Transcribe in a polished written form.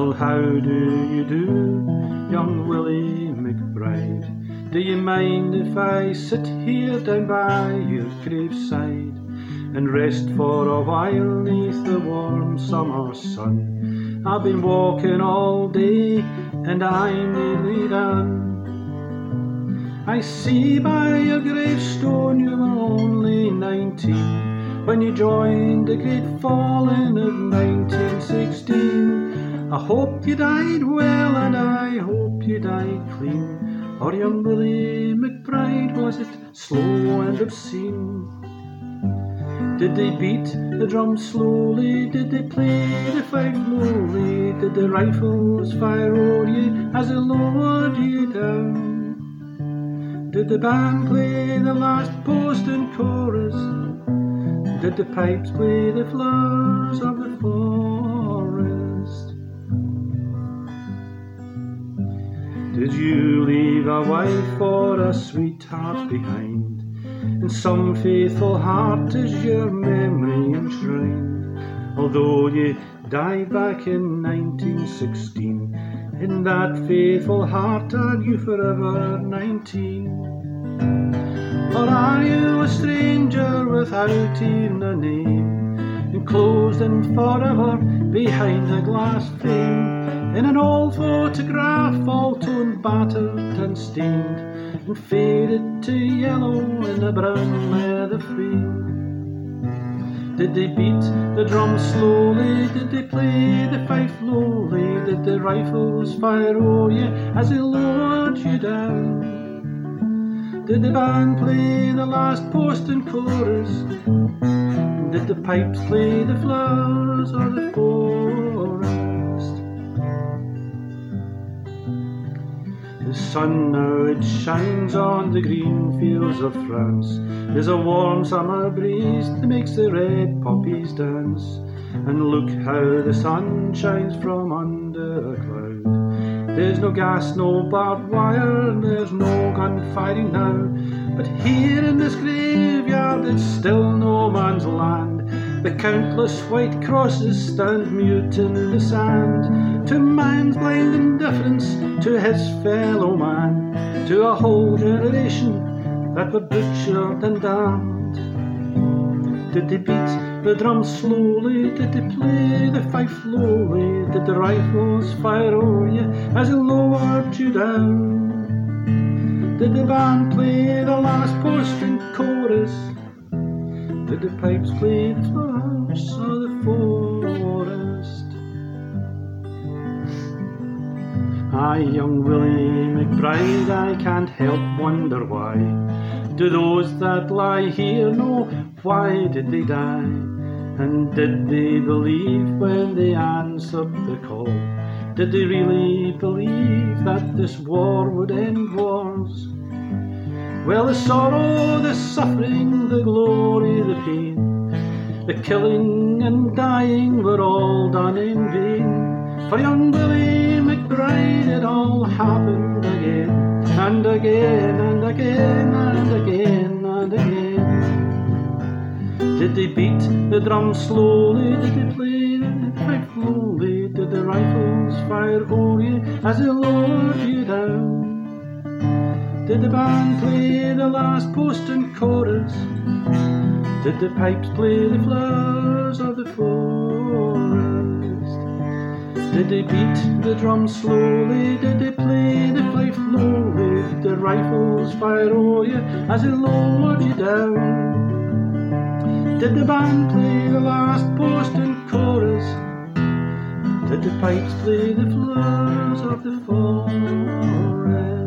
Well, how do you do, young Willie McBride? Do you mind if I sit here down by your graveside and rest for a while neath the warm summer sun? I've been walking all day and I'm nearly done. I see by your gravestone you were only 19 when you joined the great falling of 1916. I hope you died well and I hope you died clean. Or young Willie McBride, was it slow and obscene? Did they beat the drum slowly? Did they play the fife lowly? Did the rifles fire o'er you as they lowered you down? Did the band play the last post and chorus? Did the pipes play the flowers of the forest? Did you leave a wife or a sweetheart behind? In some faithful heart is your memory enshrined. Although you died back in 1916, in that faithful heart are you forever 19? Or are you a stranger without even a name, enclosed and forever behind a glass frame, in an old photograph all torn, battered and stained, and faded to yellow in a brown leather frame? Did they beat the drum slowly? Did they play the fife lowly? Did the rifles fire o'er you as they lowered you down? Did the band play the last post and chorus? Did the pipes play the flowers or the forest? The sun now it shines on the green fields of France. There's a warm summer breeze that makes the red poppies dance. And look how the sun shines from under a cloud. There's no gas, no barbed wire, and there's no gunfighting now. But here in this graveyard it's still no man's land. The countless white crosses stand mute in the sand, to man's blind indifference to his fellow man, to a whole generation that were butchered and damned. Did they beat the drum slowly? Did they play the fife lowly? Did the rifles fire o'er you as they lowered you down? Did the band play the last post and chorus? Did the pipes play the flowers of the forest? Aye, young Willie McBride, I can't help wonder why. Do those that lie here know why did they die? And did they believe when they answered the call? Did they really believe that this war would end wars? Well, the sorrow, the suffering, the glory, the pain, the killing and dying were all done in vain. For young Willie McBride it all happened again, and again, and again, and again, and again. Did they beat the drum slowly? Did they play the fife lowly? Did the rifles fire o'er you as they lowered you down? Did the band play the last post and chorus? Did the pipes play the flowers of the forest? Did they beat the drum slowly? Did they play the fife lowly? Did the rifles fire o'er you as they lowered you down? Did the band play the last post and chorus? Did the pipes play the flowers of the forest?